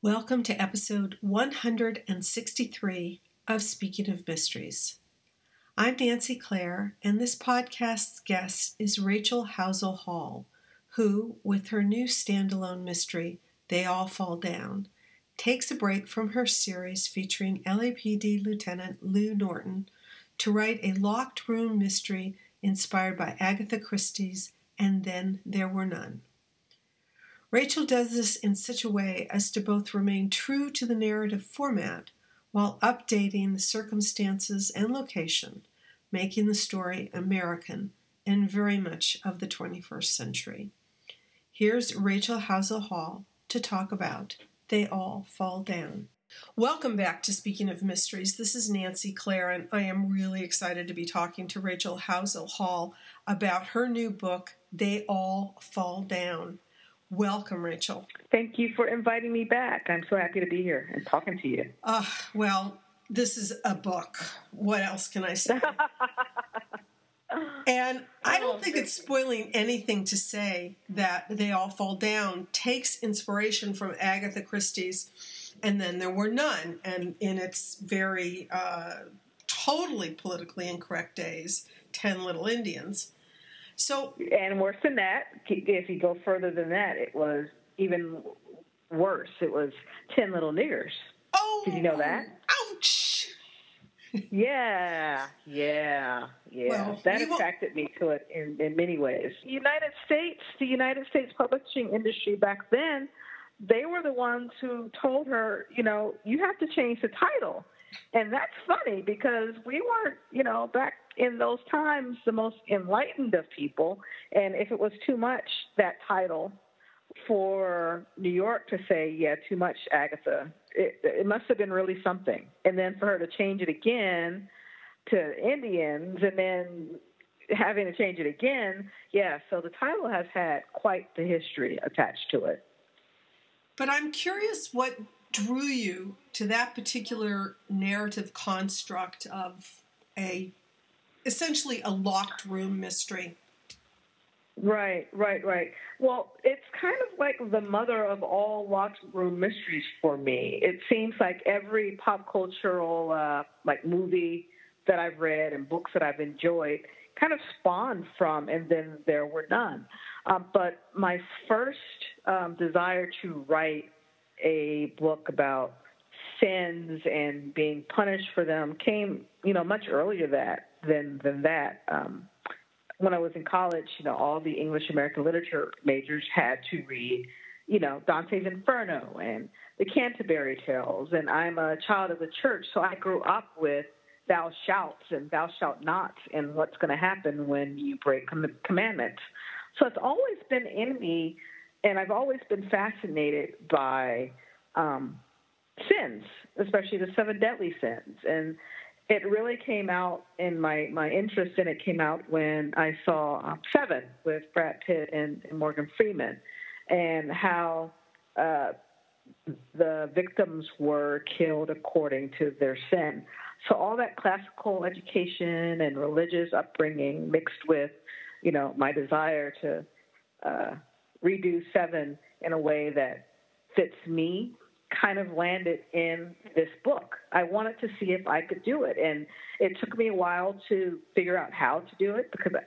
Welcome to episode 163 of Speaking of Mysteries. I'm Nancy Clare, and this podcast's guest is Rachel Housel Hall, who, with her new standalone mystery, They All Fall Down, takes a break from her series featuring LAPD Lieutenant Lou Norton to write a locked room mystery inspired by Agatha Christie's And Then There Were None. Rachel does this in such a way as to both remain true to the narrative format while updating the circumstances and location, making the story American and very much of the 21st century. Here's Rachel Housel Hall to talk about They All Fall Down. Welcome back to Speaking of Mysteries. This is Nancy Clare, and I am really excited to be talking to Rachel Housel Hall about her new book, They All Fall Down. Welcome, Rachel. Thank you for inviting me back. I'm so happy to be here and talking to you. Well, this is a book. What else can I say? And I don't think it's spoiling anything to say that They All Fall Down takes inspiration from Agatha Christie's And Then There Were None, and in its very totally politically incorrect days, 10 Little Indians. So, and worse than that, if you go further than that, it was even worse. It was 10 Little Niggers. Oh, did you know that? Ouch! Yeah. Well, that attracted me to it in many ways. The United States publishing industry back then, they were the ones who told her, you have to change the title. And that's funny because we weren't, back in those times, the most enlightened of people. And if it was too much, that title, for New York to say, yeah, too much Agatha, it must have been really something. And then for her to change it again to Indians and then having to change it again, yeah, so the title has had quite the history attached to it. But I'm curious what drew you to that particular narrative construct of essentially a locked room mystery. Right. Well, it's kind of like the mother of all locked room mysteries for me. It seems like every pop cultural movie that I've read and books that I've enjoyed kind of spawned from And Then There Were None. But my first desire to write a book about sins and being punished for them came, much earlier than that. When I was in college, all the English American literature majors had to read, Dante's Inferno and the Canterbury Tales. And I'm a child of the church, so I grew up with thou shalt and thou shalt not and what's going to happen when you break commandments. So it's always been in me, and I've always been fascinated by sins, especially the seven deadly sins. And it really came out in my interest in it came out when I saw Seven with Brad Pitt and Morgan Freeman, and how the victims were killed according to their sin. So all that classical education and religious upbringing mixed with, my desire to redo Seven in a way that fits me kind of landed in this book. I wanted to see if I could do it. And it took me a while to figure out how to do it because,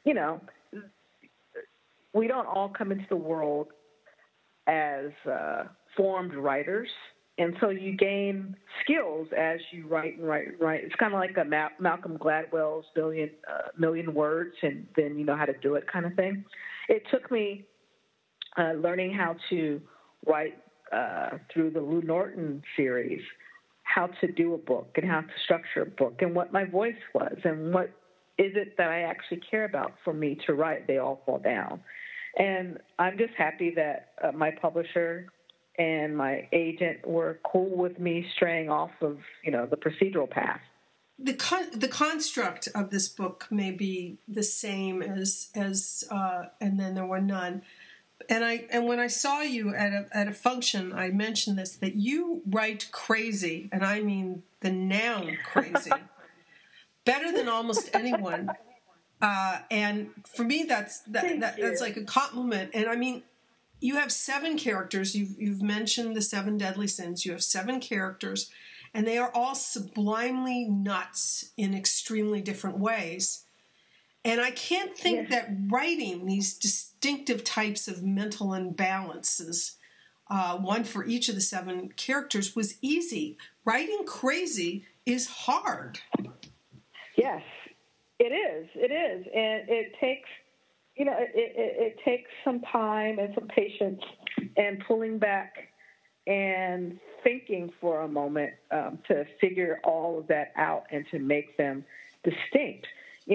we don't all come into the world as formed writers. And so you gain skills as you write and write and write. It's kind of like a Malcolm Gladwell's million words and then you know how to do it kind of thing. It took me learning how to write through the Lou Norton series, how to do a book and how to structure a book and what my voice was and what is it that I actually care about for me to write They All Fall Down. And I'm just happy that my publisher and my agent were cool with me straying off of, the procedural path. The construct of this book may be the same as And Then There Were None. And when I saw you at a function, I mentioned this, that you write crazy, and I mean the noun crazy, better than almost anyone. And for me, that's like a compliment. And I mean, you have 7 characters. You've mentioned the 7 deadly sins. You have 7 characters, and they are all sublimely nuts in extremely different ways. And I can't think that writing these distinctive types of mental imbalances, one for each of the 7 characters, was easy. Writing crazy is hard. Yes, it is. It is. And it takes, it takes some time and some patience and pulling back and thinking for a moment to figure all of that out and to make them distinct.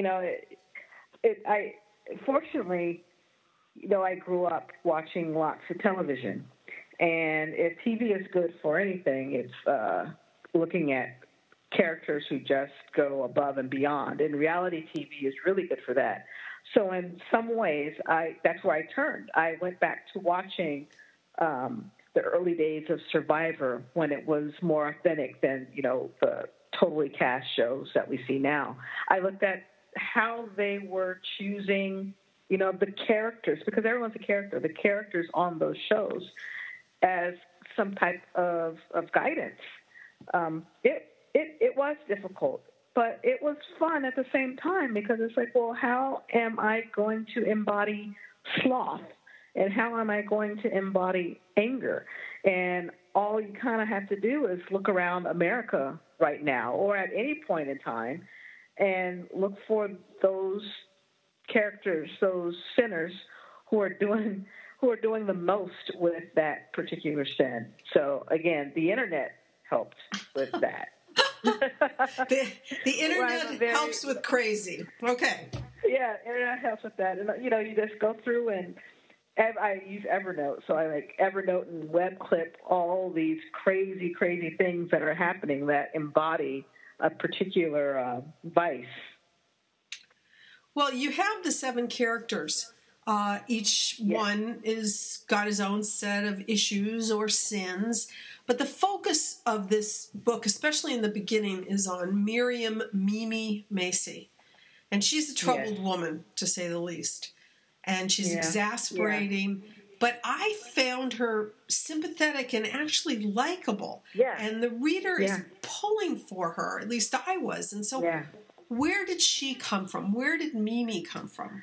Fortunately, I grew up watching lots of television. And if TV is good for anything, it's looking at characters who just go above and beyond. And reality TV is really good for that. So in some ways, that's where I turned. I went back to watching the early days of Survivor when it was more authentic than, the totally cast shows that we see now. I looked at how they were choosing, the characters, because everyone's a character, the characters on those shows as some type of guidance. It was difficult, but it was fun at the same time because it's like, well, how am I going to embody sloth? And how am I going to embody anger? And all you kind of have to do is look around America right now or at any point in time and look for those characters, those sinners who are doing the most with that particular sin. So, again, the Internet helped with that. the Internet helps with crazy. Okay. Yeah, Internet helps with that. And, you just go through and I use Evernote, so I Evernote and WebClip all these crazy, crazy things that are happening that embody a particular vice. Well, you have the 7 characters. Each one is got his own set of issues or sins. But the focus of this book, especially in the beginning, is on Miriam Mimi Macy. And she's a troubled woman, to say the least. And she's exasperating. But I found her sympathetic and actually likable. Yeah. And the reader is pulling for her, at least I was. And so where did she come from? Where did Mimi come from?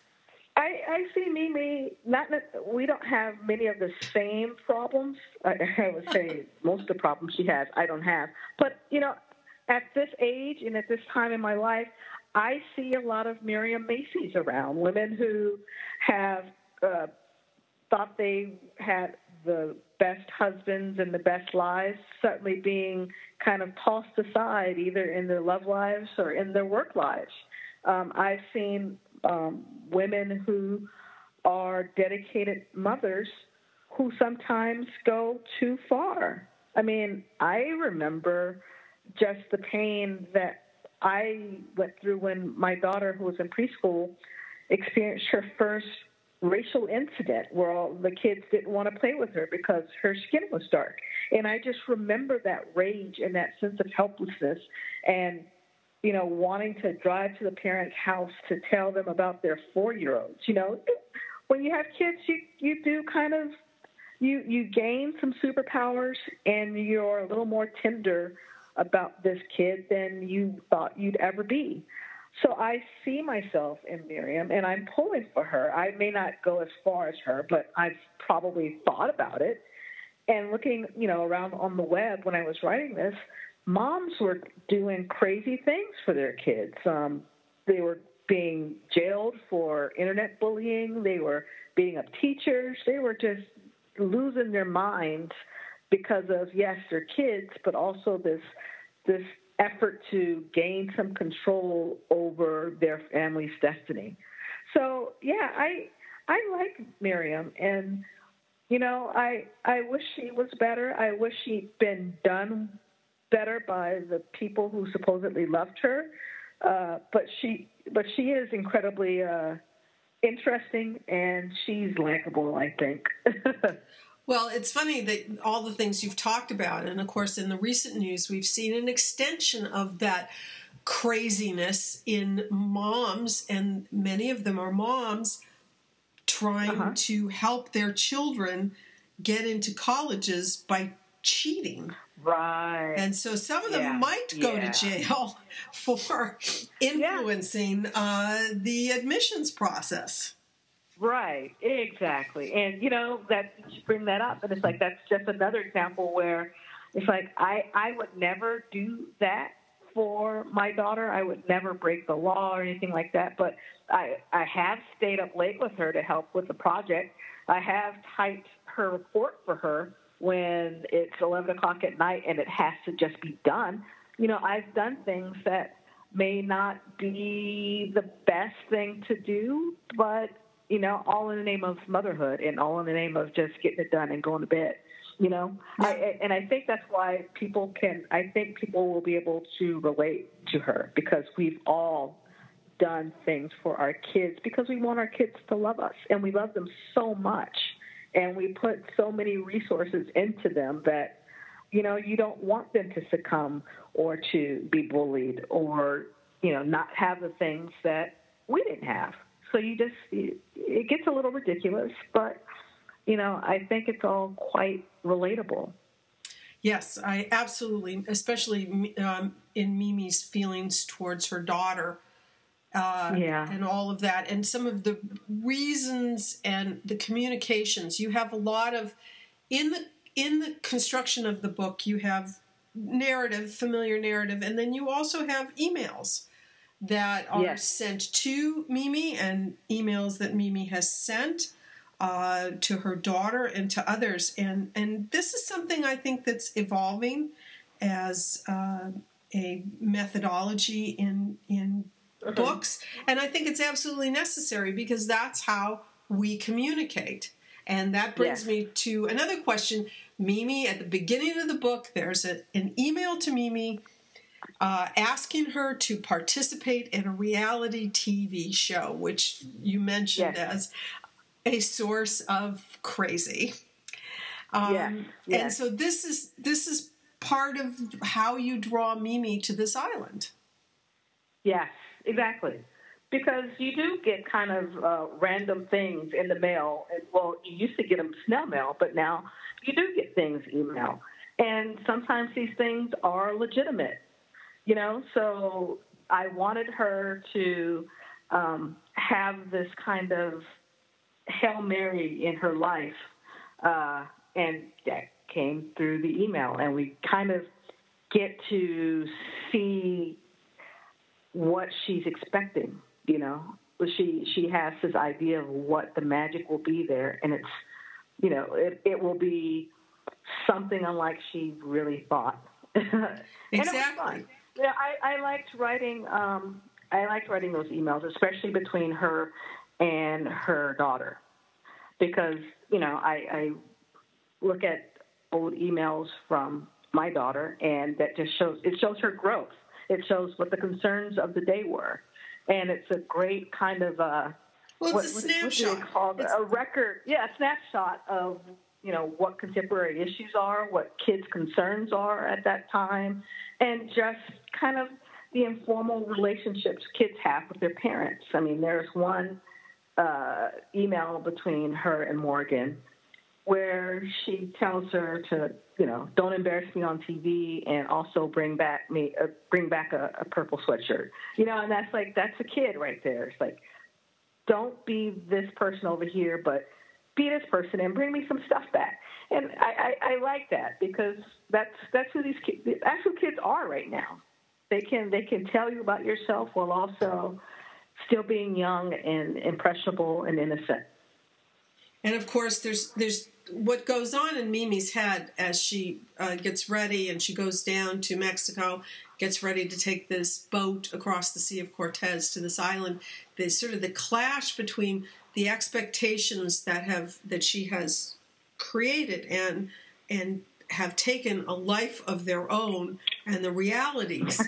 I see Mimi, we don't have many of the same problems. I would say most of the problems she has, I don't have. But, at this age and at this time in my life, I see a lot of Miriam Macy's around, women who have thought they had the best husbands and the best lives, suddenly being kind of tossed aside either in their love lives or in their work lives. I've seen women who are dedicated mothers who sometimes go too far. I mean, I remember just the pain that I went through when my daughter, who was in preschool, experienced her first racial incident where all the kids didn't want to play with her because her skin was dark. And I just remember that rage and that sense of helplessness and, wanting to drive to the parents' house to tell them about their 4-year-olds. When you have kids, you do kind of, you gain some superpowers and you're a little more tender about this kid than you thought you'd ever be. So I see myself in Miriam, and I'm pulling for her. I may not go as far as her, but I've probably thought about it. And looking, around on the web when I was writing this, moms were doing crazy things for their kids. They were being jailed for internet bullying. They were beating up teachers. They were just losing their minds because of, yes, their kids, but also this effort to gain some control over their family's destiny. So, yeah, I like Miriam, and, I wish she was better. I wish she'd been done better by the people who supposedly loved her. But she is incredibly interesting, and she's likable, I think. Well, it's funny that all the things you've talked about, and of course in the recent news, we've seen an extension of that craziness in moms, and many of them are moms trying to help their children get into colleges by cheating. Right. And so some of them might go to jail for influencing the admissions process. Right, exactly. And, you bring that up, and it's like that's just another example where it's like I would never do that for my daughter. I would never break the law or anything like that, but I have stayed up late with her to help with the project. I have typed her report for her when it's 11 o'clock at night and it has to just be done. I've done things that may not be the best thing to do, but, all in the name of motherhood and all in the name of just getting it done and going to bed, I think that's why people will be able to relate to her, because we've all done things for our kids because we want our kids to love us, and we love them so much. And we put so many resources into them that, you don't want them to succumb or to be bullied or, not have the things that we didn't have. So it gets a little ridiculous, but, I think it's all quite relatable. Yes, I absolutely, especially in Mimi's feelings towards her daughter. And all of that, and some of the reasons and the communications. You have a lot of in the construction of the book. You have narrative, familiar narrative, and then you also have emails that are sent to Mimi and emails that Mimi has sent to her daughter and to others. And this is something I think that's evolving as a methodology in books, and I think it's absolutely necessary because that's how we communicate. And that brings me to another question. Mimi, at the beginning of the book, there's an email to Mimi asking her to participate in a reality TV show, which you mentioned as a source of crazy. And so this is part of how you draw Mimi to this island. Yes. Exactly. Because you do get kind of random things in the mail. Well, you used to get them snail mail, but now you do get things email. And sometimes these things are legitimate, So I wanted her to have this kind of Hail Mary in her life. And that came through the email. And we kind of get to see what she's expecting, She has this idea of what the magic will be there, and it's, it will be something unlike she really thought. Exactly. Yeah, I liked writing. Those emails, especially between her and her daughter, because I look at old emails from my daughter, and that just shows her growth. It shows what the concerns of the day were. And it's a great kind of it's a snapshot. A record, a snapshot of, what contemporary issues are, what kids' concerns are at that time, and just kind of the informal relationships kids have with their parents. I mean, there's one email between her and Morgan where she tells her to, don't embarrass me on TV, and also bring back a purple sweatshirt. And that's a kid right there. It's like, don't be this person over here, but be this person and bring me some stuff back. And I like that, because that's who that's who kids are right now. They can tell you about yourself while also still being young and impressionable and innocent. And of course, there's what goes on in Mimi's head as she gets ready and she goes down to Mexico, gets ready to take this boat across the Sea of Cortez to this island. There's sort of the clash between the expectations that she has created and have taken a life of their own, and the realities.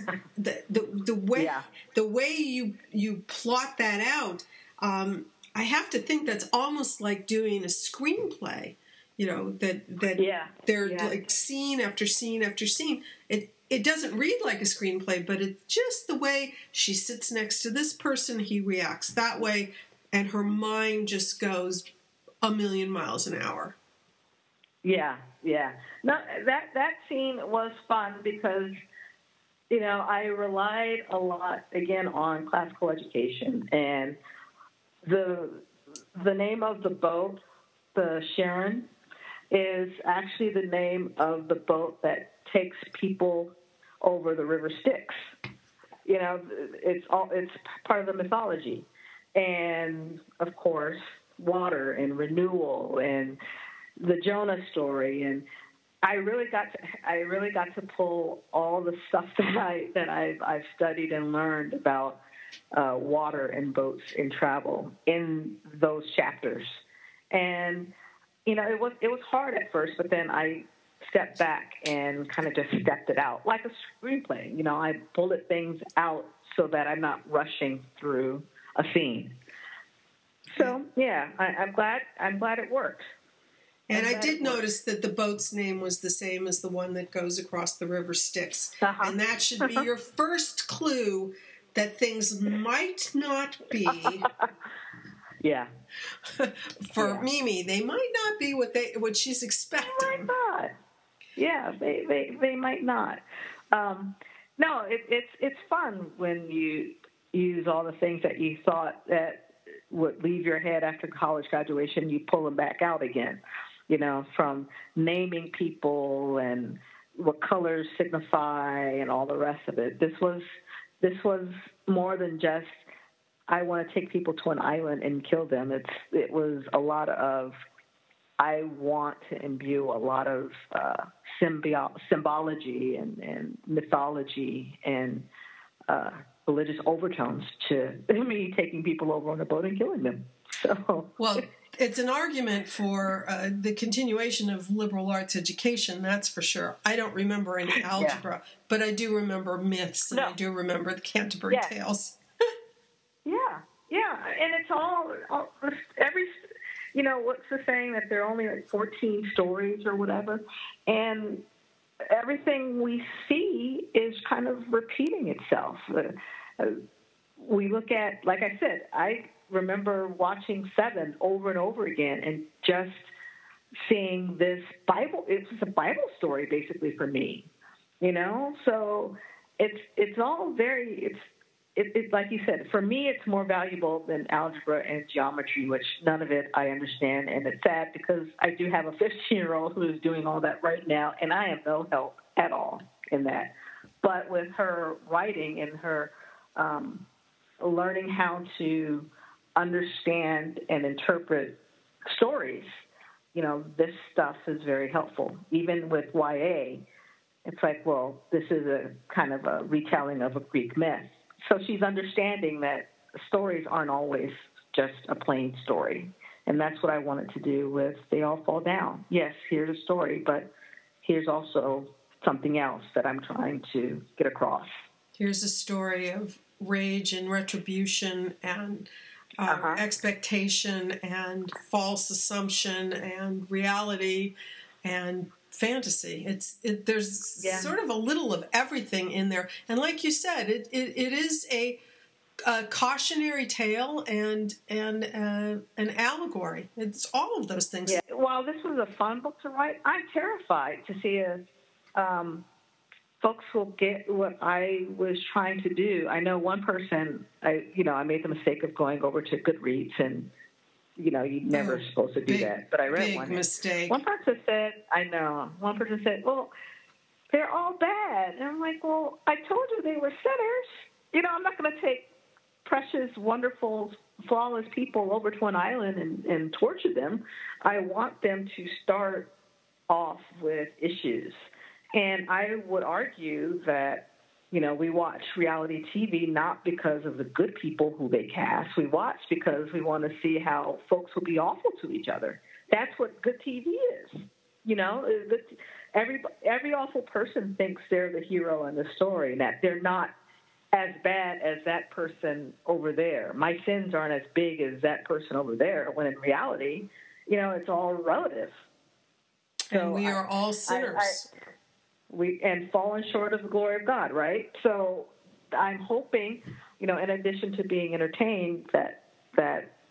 the way you plot that out. I have to think that's almost like doing a screenplay. They're like scene after scene after scene. It doesn't read like a screenplay, but it's just the way she sits next to this person, he reacts that way. and her mind just goes a million miles an hour. Yeah. No, that scene was fun because, I relied a lot, again, on classical education. And the name of the boat, the Sharon, is actually the name of the boat that takes people over the River Styx. It's part of the mythology. And, of course, water and renewal and the Jonah story, and I really got to pull all the stuff that I've studied and learned about water and boats and travel in those chapters. And it was hard at first, but then I stepped back and kind of just stepped it out like a screenplay. I bullet things out so that I'm not rushing through a scene. So yeah, I'm glad it worked. And I did notice that the boat's name was the same as the one that goes across the River Styx. Uh-huh. And that should be your first clue that things might not be. Yeah. For Mimi, they might not be what she's expecting. They might not. Yeah, they might not. No, it's fun when you use all the things that you thought that would leave your head after college graduation. You pull them back out again. From naming people and what colors signify and all the rest of it. This was more than just, I want to take people to an island and kill them. It was a lot of, I want to imbue a lot of symbology and mythology and religious overtones to me taking people over on a boat and killing them. So well. It's an argument for the continuation of liberal arts education, that's for sure. I don't remember any algebra, but I do remember myths, and I do remember the Canterbury Tales. Yeah, and it's all every, what's the saying that there are only like 14 stories or whatever, and everything we see is kind of repeating itself. We look at, like I said, I remember watching Seven over and over again and just seeing this Bible. It was a Bible story basically for me, so it's all very, it's like you said, for me, it's more valuable than algebra and geometry, which none of it I understand. And it's sad because I do have a 15-year-old who is doing all that right now, and I am no help at all in that. But with her writing and her learning how to understand and interpret stories, this stuff is very helpful. Even with YA, it's like, well, this is a kind of a retelling of a Greek myth. So she's understanding that stories aren't always just a plain story. And that's what I wanted to do with They All Fall Down. Yes, here's a story, but here's also something else that I'm trying to get across. Here's a story of rage and retribution and expectation and false assumption and reality and fantasy. There's sort of a little of everything in there. And like you said, it is a cautionary tale and an allegory. It's all of those things. Yeah. While this was a fun book to write, I'm terrified to see if folks will get what I was trying to do. I know one person, I made the mistake of going over to Goodreads, and you're never supposed to do that, but I read one. Big mistake. One person said, I know. One person said, well, they're all bad. And I'm like, well, I told you they were sinners. I'm not going to take precious, wonderful, flawless people over to an island and torture them. I want them to start off with issues. And I would argue that, we watch reality TV not because of the good people who they cast. We watch because we want to see how folks will be awful to each other. That's what good TV is. Every awful person thinks they're the hero in the story, and that they're not as bad as that person over there. My sins aren't as big as that person over there, when in reality, it's all relative. And we are all sinners. And fallen short of the glory of God, right? So I'm hoping, in addition to being entertained, that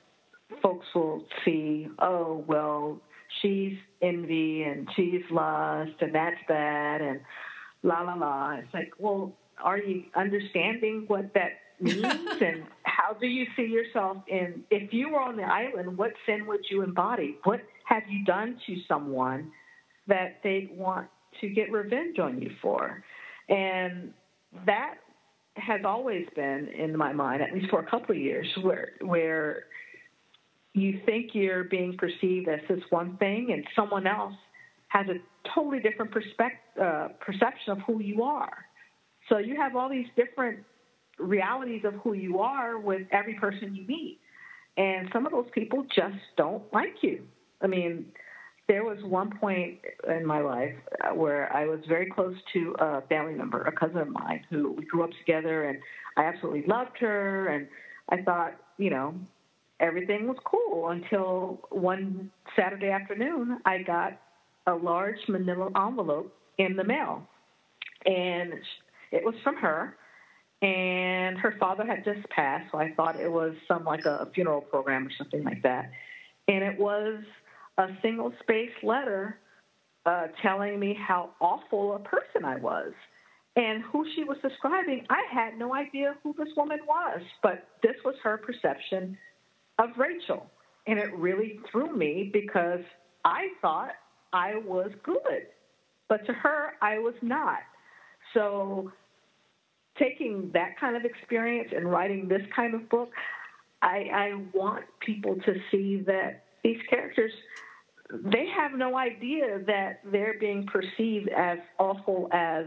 folks will see, oh, well, she's envy and she's lust and that's bad and la, la, la. It's like, well, are you understanding what that means? And how do you see yourself in, if you were on the island, what sin would you embody? What have you done to someone that they'd want to get revenge on you for? And that has always been in my mind, at least for a couple of years, where you think you're being perceived as this one thing and someone else has a totally different perception of who you are. So you have all these different realities of who you are with every person you meet. And some of those people just don't like you. I mean, there was one point in my life where I was very close to a family member, a cousin of mine, who we grew up together, and I absolutely loved her. And I thought, everything was cool until one Saturday afternoon, I got a large manila envelope in the mail. And it was from her. And her father had just passed, so I thought it was like a funeral program or something like that. And it was a single-space letter telling me how awful a person I was. And who she was describing, I had no idea who this woman was, but this was her perception of Rachel. And it really threw me because I thought I was good, but to her, I was not. So taking that kind of experience and writing this kind of book, I want people to see that these characters, they have no idea that they're being perceived as awful as,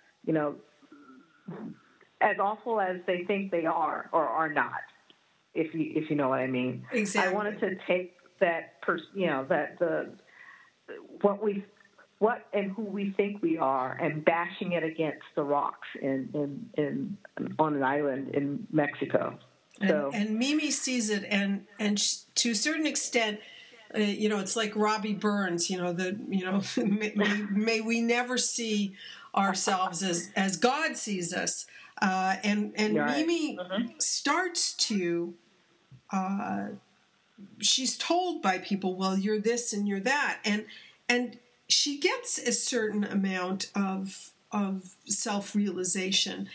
as awful as they think they are or are not, if you know what I mean. Exactly. I wanted to take that, what and who we think we are, and bashing it against the rocks on an island in Mexico. And Mimi sees it, and to a certain extent, it's like Robbie Burns. May we never see ourselves as God sees us. And right. Mimi starts to. She's told by people, well, you're this and you're that, and she gets a certain amount of self-realization,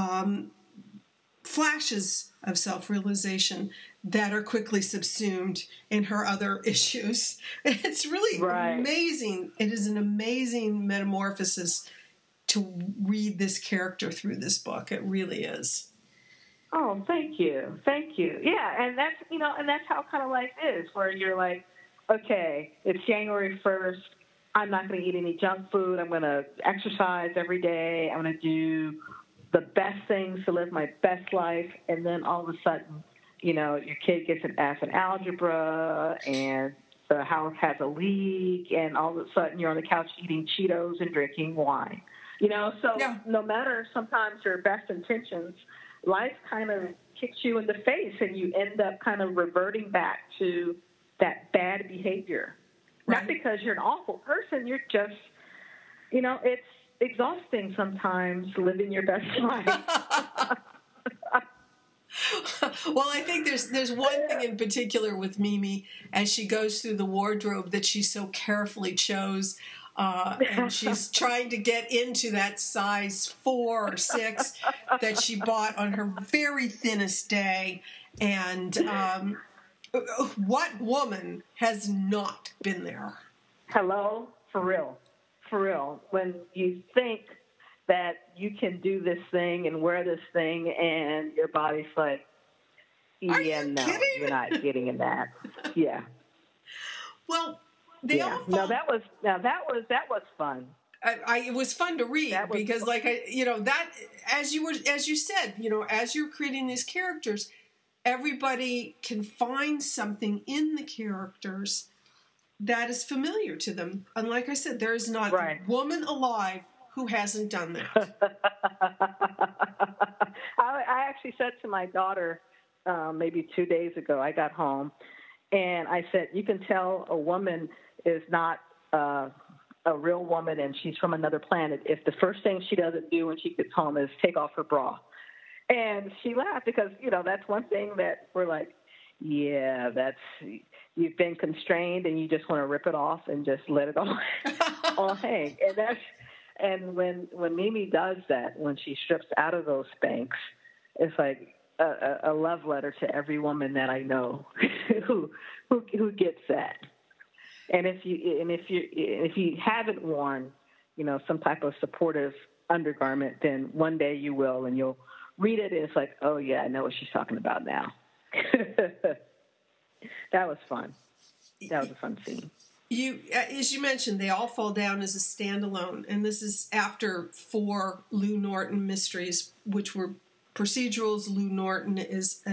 flashes of self-realization that are quickly subsumed in her other issues. It's really amazing. It is an amazing metamorphosis to read this character through this book. It really is. Oh, thank you. Thank you. Yeah, and that's, and that's how kind of life is, where you're like, okay, it's January 1st. I'm not going to eat any junk food. I'm going to exercise every day. I'm going to do the best things to live my best life. And then all of a sudden, your kid gets an F in algebra and the house has a leak, and all of a sudden you're on the couch eating Cheetos and drinking wine. So no matter sometimes your best intentions, life kind of kicks you in the face and you end up kind of reverting back to that bad behavior. Right. Not because you're an awful person, you're just, it's exhausting sometimes living your best life. Well, I think there's one thing in particular with Mimi as she goes through the wardrobe that she so carefully chose. And she's trying to get into that size 4 or 6 that she bought on her very thinnest day. And what woman has not been there? Hello? For real. For real. When you think that you can do this thing and wear this thing and your body's like, kidding? You're not getting in that. Yeah. Well, that was fun. It was fun to read because, that as you said, as you're creating these characters, everybody can find something in the characters that is familiar to them. And like I said, there is not a woman alive who hasn't done that. I actually said to my daughter maybe 2 days ago, I got home, and I said, you can tell a woman is not a real woman and she's from another planet if the first thing she doesn't do when she gets home is take off her bra. And she laughed because, that's one thing that we're like, yeah, you've been constrained and you just want to rip it off and just let it all hang. And when Mimi does that, when she strips out of those Spanx, it's like a love letter to every woman that I know who gets that. And if you haven't worn, some type of supportive undergarment, then one day you will, and you'll read it, and it's like, oh yeah, I know what she's talking about now. That was fun. That was a fun scene. As you mentioned, they all fall down as a standalone, and this is after 4 Lou Norton mysteries, which were procedurals. Lou Norton is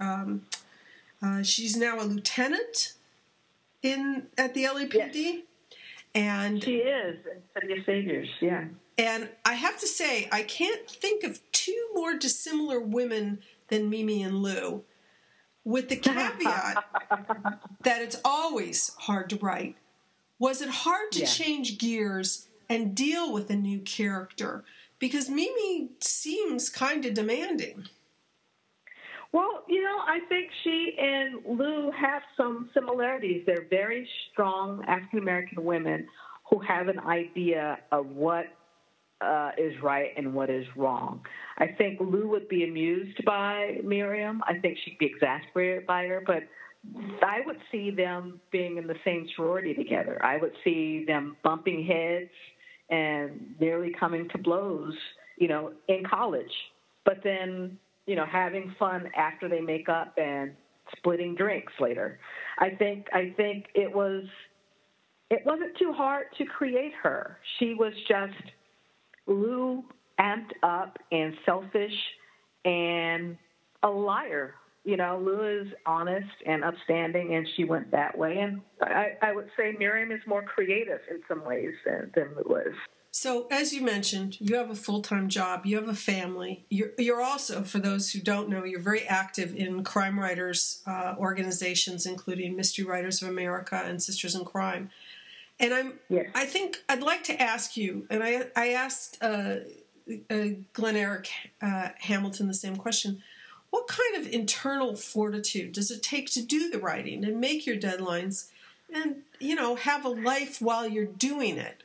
she's now a lieutenant at the LAPD, yes. And she is in City of Saviors, yeah. And I have to say, I can't think of 2 more dissimilar women than Mimi and Lou, with the caveat that it's always hard to write. Was it hard to change gears and deal with a new character? Because Mimi seems kind of demanding. Well, I think she and Lou have some similarities. They're very strong African-American women who have an idea of what is right and what is wrong. I think Lou would be amused by Miriam. I think she'd be exasperated by her, but I would see them being in the same sorority together. I would see them bumping heads and nearly coming to blows, in college. But then, having fun after they make up and splitting drinks later. I think it wasn't too hard to create her. She was just Lou amped up and selfish and a liar. Lou is honest and upstanding, and she went that way. And I would say Miriam is more creative in some ways than Lou is. So, as you mentioned, you have a full-time job, you have a family. You're also, for those who don't know, you're very active in crime writers organizations, including Mystery Writers of America and Sisters in Crime. And I think I'd like to ask you, and I asked Glenn Eric Hamilton the same question. What kind of internal fortitude does it take to do the writing and make your deadlines and, have a life while you're doing it?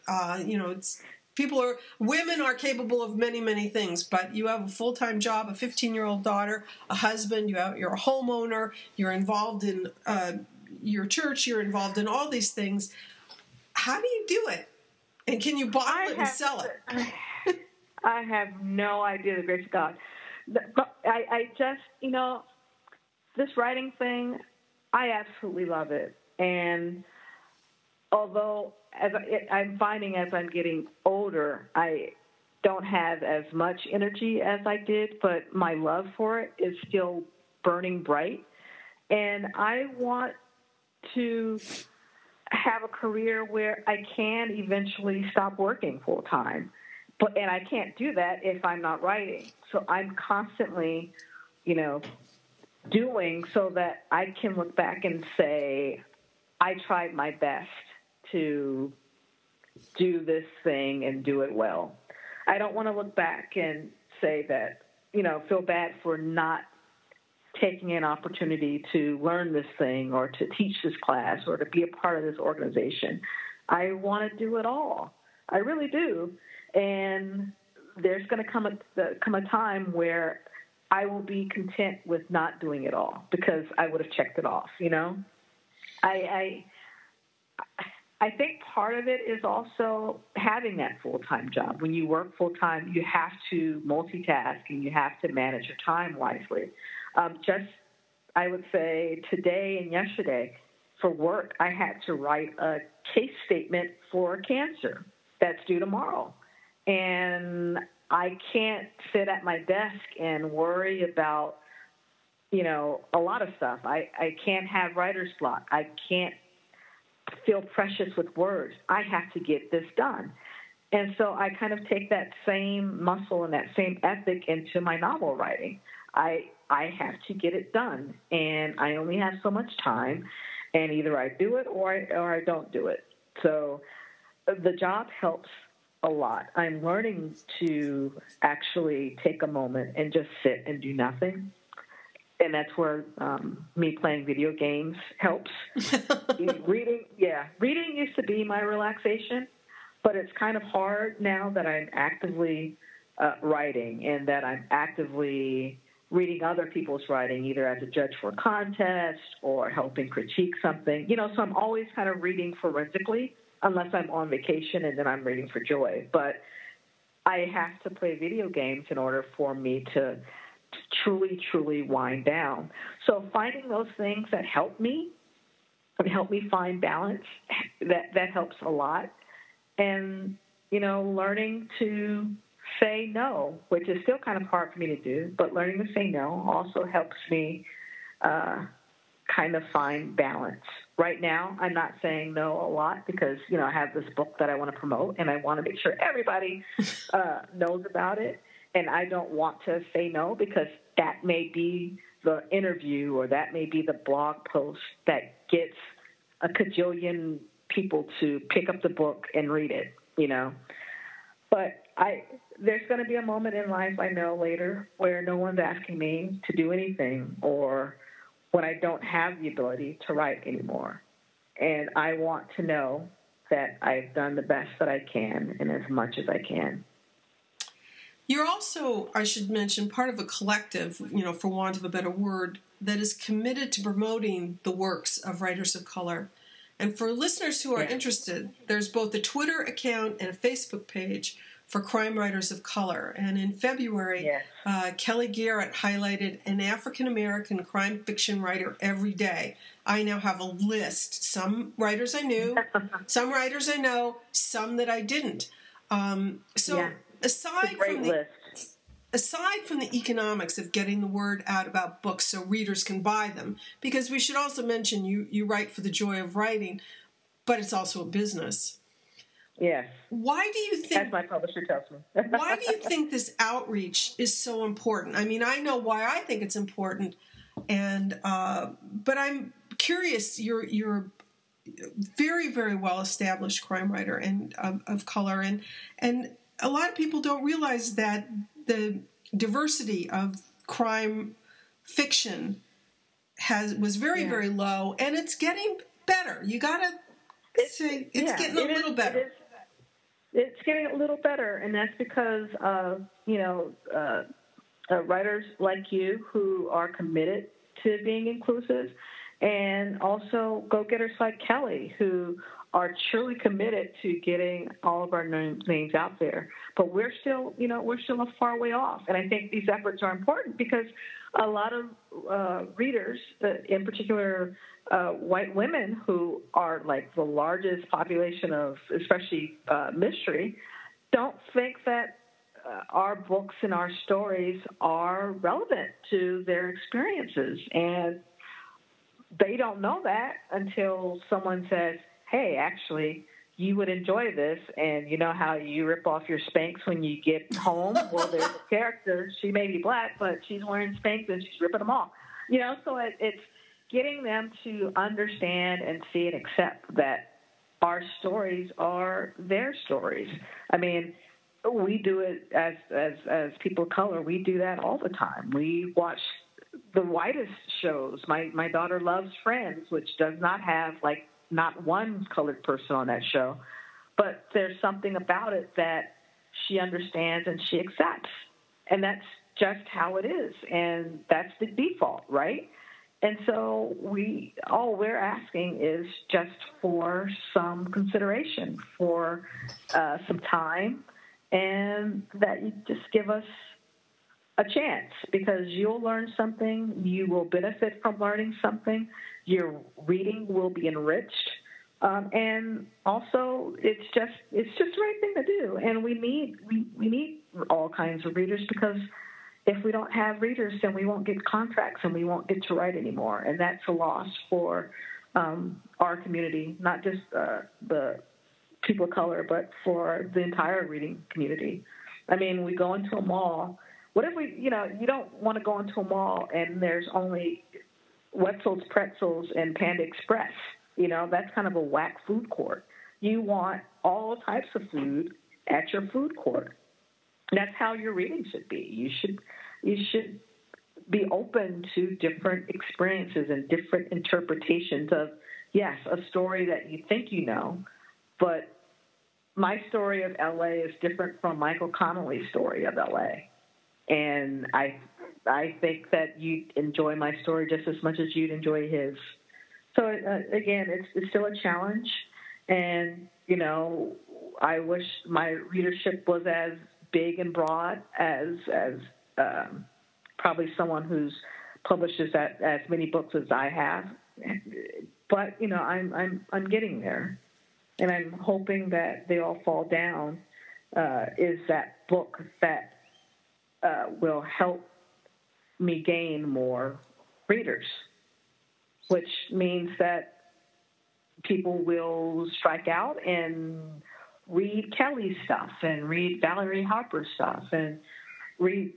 Women are capable of many, many things, but you have a full-time job, a 15-year-old daughter, a husband, you're a homeowner, you're involved in your church, you're involved in all these things. How do you do it? And can you bottle it and sell it? I have no idea, the grace of God. But I just, this writing thing, I absolutely love it. And although I'm finding as I'm getting older, I don't have as much energy as I did, but my love for it is still burning bright. And I want to have a career where I can eventually stop working full time. And I can't do that if I'm not writing. So I'm constantly, doing so that I can look back and say, I tried my best to do this thing and do it well. I don't want to look back and say that, feel bad for not taking an opportunity to learn this thing or to teach this class or to be a part of this organization. I want to do it all. I really do. And there's going to come a time where I will be content with not doing it all because I would have checked it off, I think part of it is also having that full-time job. When you work full-time, you have to multitask and you have to manage your time wisely. I would say today and yesterday for work, I had to write a case statement for cancer that's due tomorrow. And I can't sit at my desk and worry about, a lot of stuff. I can't have writer's block. I can't feel precious with words. I have to get this done. And so I kind of take that same muscle and that same ethic into my novel writing. I have to get it done, and I only have so much time, and either I do it or I don't do it. So the job helps a lot. I'm learning to actually take a moment and just sit and do nothing. and that's where me playing video games helps. Reading used to be my relaxation, but it's kind of hard now that I'm actively writing and that I'm actively reading other people's writing, either as a judge for a contest or helping critique something. So I'm always kind of reading forensically, unless I'm on vacation and then I'm reading for joy. But I have to play video games in order for me to truly wind down. So finding those things that help me find balance, that helps a lot. And, learning to say no, which is still kind of hard for me to do, but learning to say no also helps me kind of find balance. Right now, I'm not saying no a lot because, I have this book that I want to promote, and I want to make sure everybody knows about it. And I don't want to say no because that may be the interview or that may be the blog post that gets a cajillion people to pick up the book and read it, But there's going to be a moment in life, I know, later where no one's asking me to do anything or when I don't have the ability to write anymore. And I want to know that I've done the best that I can and as much as I can. You're also, I should mention, part of a collective, for want of a better word, that is committed to promoting the works of writers of color. And for listeners who are interested, there's both a Twitter account and a Facebook page for crime writers of color. And in February, Kelly Garrett highlighted an African-American crime fiction writer every day. I now have a list. Some writers I knew, some writers I know, some that I didn't. Aside from the economics of getting the word out about books so readers can buy them, because we should also mention you write for the joy of writing, but it's also a business. Yes. Why do you think, as my publisher tells me, why do you think this outreach is so important? I mean, I know why I think it's important, and but I'm curious. You're very, very well established crime writer and of color, and a lot of people don't realize that the diversity of crime fiction was very, very low, and it's getting better. You gotta say it's getting a little better. It's getting a little better, and that's because of writers like you who are committed to being inclusive, and also go-getters like Kelly who are truly committed to getting all of our names out there. But we're still a far way off. And I think these efforts are important because a lot of readers, in particular white women who are like the largest population of especially mystery, don't think that our books and our stories are relevant to their experiences. And they don't know that until someone says, hey, actually, you would enjoy this, and you know how you rip off your Spanx when you get home? Well, there's a character, she may be black, but she's wearing Spanx and she's ripping them off. So it's getting them to understand and see and accept that our stories are their stories. I mean, we do it as people of color. We do that all the time. We watch the whitest shows. My daughter loves Friends, which does not have, not one colored person on that show, but there's something about it that she understands and she accepts. And that's just how it is. And that's the default, right? And so all we're asking is just for some consideration, for some time, and that you just give us a chance, because you'll learn something, you will benefit from learning something, your reading will be enriched, and also it's just the right thing to do. And we need all kinds of readers, because if we don't have readers, then we won't get contracts and we won't get to write anymore, and that's a loss for our community, not just the people of color, but for the entire reading community. I mean, we go into a mall. What if you don't want to go into a mall and there's only Wetzel's Pretzels and Panda Express? That's kind of a whack food court. You want all types of food at your food court. That's how your reading should be. You should be open to different experiences and different interpretations of, yes, a story that you think you know, but my story of LA is different from Michael Connelly's story of LA. And I think that you'd enjoy my story just as much as you'd enjoy his. So, again, it's still a challenge. And, I wish my readership was as big and broad as probably someone who's publishes as many books as I have. But, I'm getting there. And I'm hoping that They All Fall Down is that book that will help me gain more readers, which means that people will strike out and read Kelly's stuff and read Valerie Harper's stuff and read,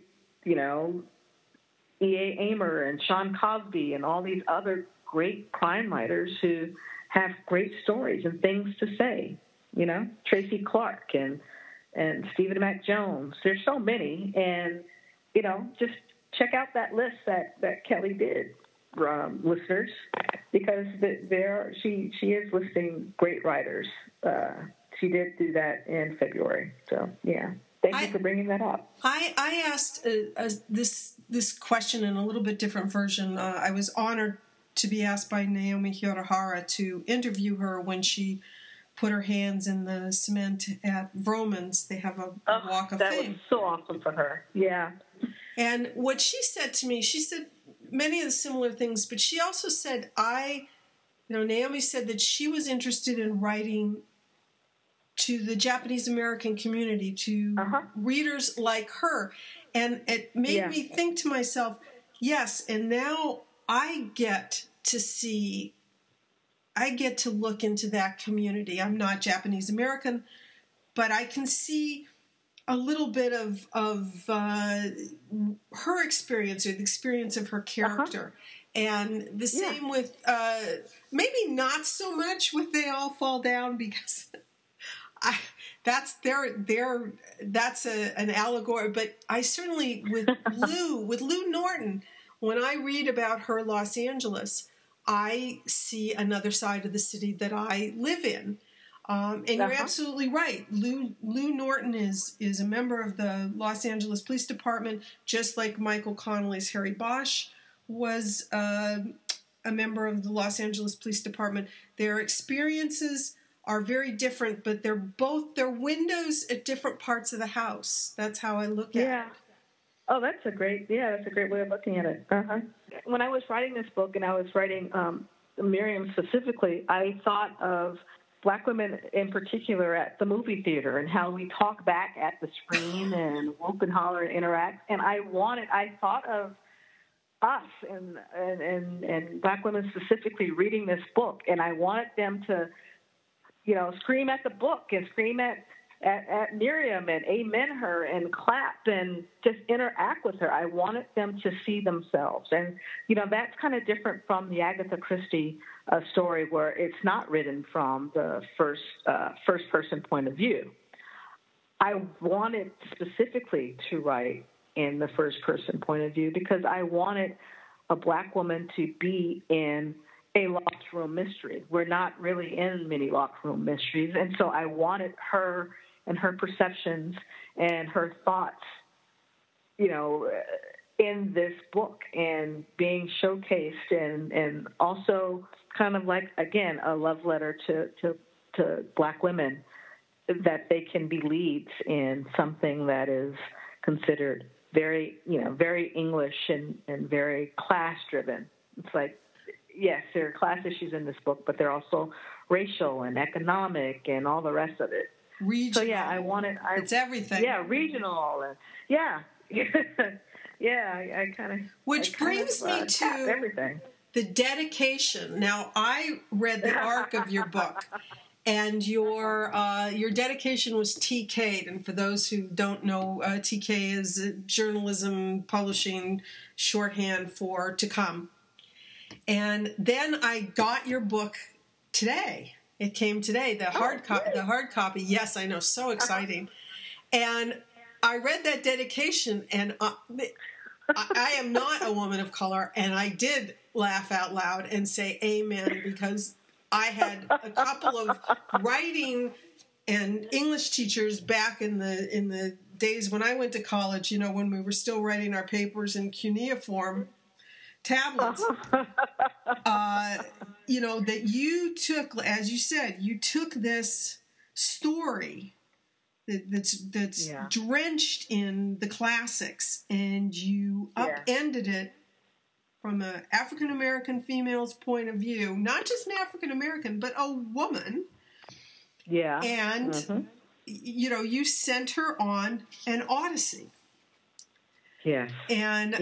E.A. Amer and Sean Cosby and all these other great crime writers who have great stories and things to say, Tracy Clark and Stephen Mac Jones. There's so many. And, just check out that list that Kelly did, listeners, because she is listing great writers. She did do that in February. So, yeah. Thank you for bringing that up. I asked this question in a little bit different version. I was honored to be asked by Naomi Hirahara to interview her when she put her hands in the cement at Vroman's. They have a Walk of Fame. That was so awesome for her. Yeah. And what she said to me, she said many of the similar things, but she also said Naomi said that she was interested in writing to the Japanese American community, to readers like her. And it made me think to myself, yes, and now I get to look into that community. I'm not Japanese American, but I can see a little bit of her experience, or the experience of her character. And the same with, maybe not so much with They All Fall Down, because that's an allegory. But I certainly, with Lou Norton, when I read about her Los Angeles, I see another side of the city that I live in. And you're absolutely right. Lou Norton is a member of the Los Angeles Police Department, just like Michael Connelly's Harry Bosch was a member of the Los Angeles Police Department. Their experiences are very different, but they're windows at different parts of the house. That's how I look at it. Oh, that's a great way of looking at it. When I was writing this book, and I was writing Miriam specifically, I thought of Black women in particular at the movie theater and how we talk back at the screen and whoop and holler and interact. And I thought of us and Black women specifically reading this book, and I wanted them to, scream at the book and scream at Miriam and amen her and clap and just interact with her. I wanted them to see themselves. And, that's kind of different from the Agatha Christie story, where it's not written from the first person point of view. I wanted specifically to write in the first person point of view because I wanted a Black woman to be in a locked room mystery. We're not really in many locked room mysteries. And so I wanted her and her perceptions and her thoughts, in this book and being showcased, and also kind of like, again, a love letter to Black women, that they can be leads in something that is considered very, very English and very class driven. It's like, yes, there are class issues in this book, but they're also racial and economic and all the rest of it. Regional. So it's everything. Yeah, regional. And I kind of. Which brings me to everything. The dedication. Now, I read the arc of your book, and your dedication was TK'd. And for those who don't know, TK is journalism publishing shorthand for to come. And then I got your book today. It came today, the hard copy. Yes, I know, so exciting. And I read that dedication, and I am not a woman of color, and I did laugh out loud and say amen because I had a couple of writing and English teachers back in the days when I went to college, when we were still writing our papers in cuneiform tablets, that you took, as you said, you took this story that's drenched in the classics, and you upended it from an African-American female's point of view, not just an African-American, but a woman. Yeah. And, you sent her on an odyssey. Yeah. And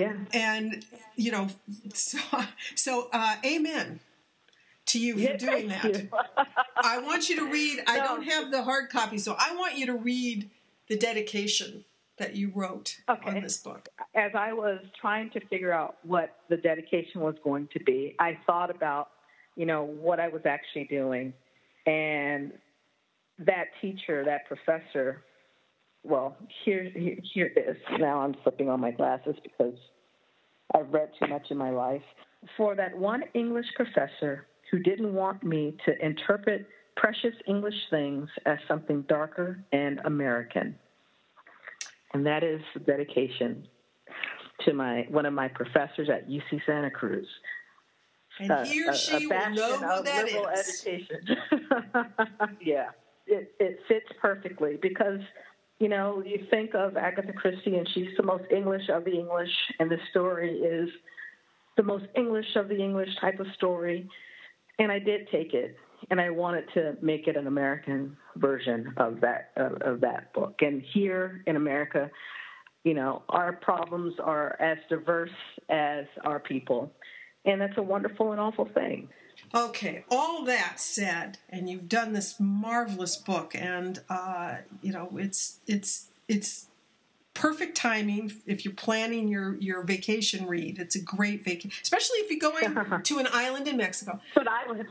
so amen to you for doing that. I want you to read, I don't have the hard copy, so I want you to read the dedication that you wrote on this book. As I was trying to figure out what the dedication was going to be, I thought about, what I was actually doing. And that teacher, that professor, well, here it is. Now I'm slipping on my glasses because I've read too much in my life. For that one English professor who didn't want me to interpret precious English things as something darker and American. And that is the dedication to one of my professors at UC Santa Cruz. And he or she will know who that is. Education. Yeah, it fits perfectly because, you think of Agatha Christie and she's the most English of the English, and the story is the most English of the English type of story. And I did take it, and I wanted to make it an American version of that book. And here in America, our problems are as diverse as our people. And that's a wonderful and awful thing. Okay, all that said, and you've done this marvelous book, and it's perfect timing if you're planning your vacation read. It's a great vacation, especially if you're going to an island in Mexico. An island.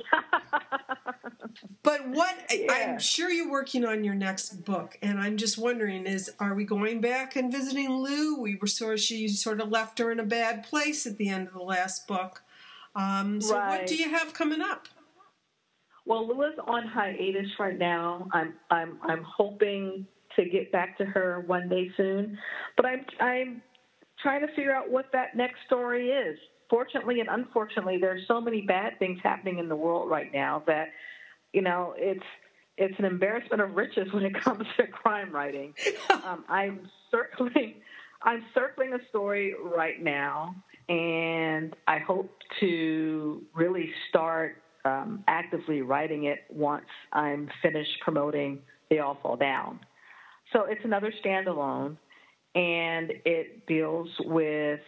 But I'm sure you're working on your next book, and I'm just wondering: are we going back and visiting Lou? She sort of left her in a bad place at the end of the last book. So right. What do you have coming up? Well, Lou is on hiatus right now. I'm hoping to get back to her one day soon, but I'm trying to figure out what that next story is. Fortunately and unfortunately, there's so many bad things happening in the world right now that it's an embarrassment of riches when it comes to crime writing. I'm circling a story right now, and I hope to really start actively writing it once I'm finished promoting They All Fall Down. So it's another standalone, and it deals with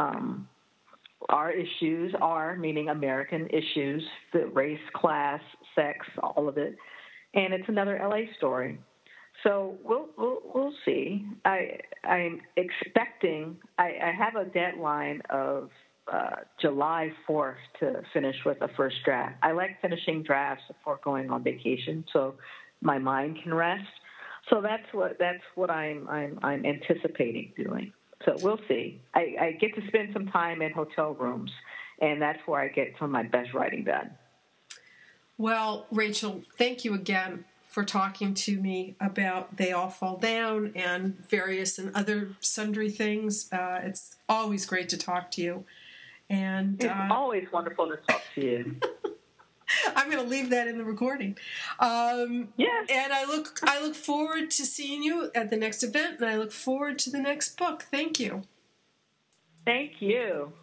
our issues, meaning American issues, the race, class, sex, all of it. And it's another LA story. So we'll see. I'm expecting. I have a deadline of July 4th to finish with a first draft. I like finishing drafts before going on vacation, so my mind can rest. So that's what I'm anticipating doing. So we'll see. I get to spend some time in hotel rooms, and that's where I get some of my best writing done. Well, Rachel, thank you again for talking to me about They All Fall Down and various and other sundry things. It's always great to talk to you. And it's always wonderful to talk to you. I'm going to leave that in the recording. Yes. And I look forward to seeing you at the next event, and I look forward to the next book. Thank you. Thank you.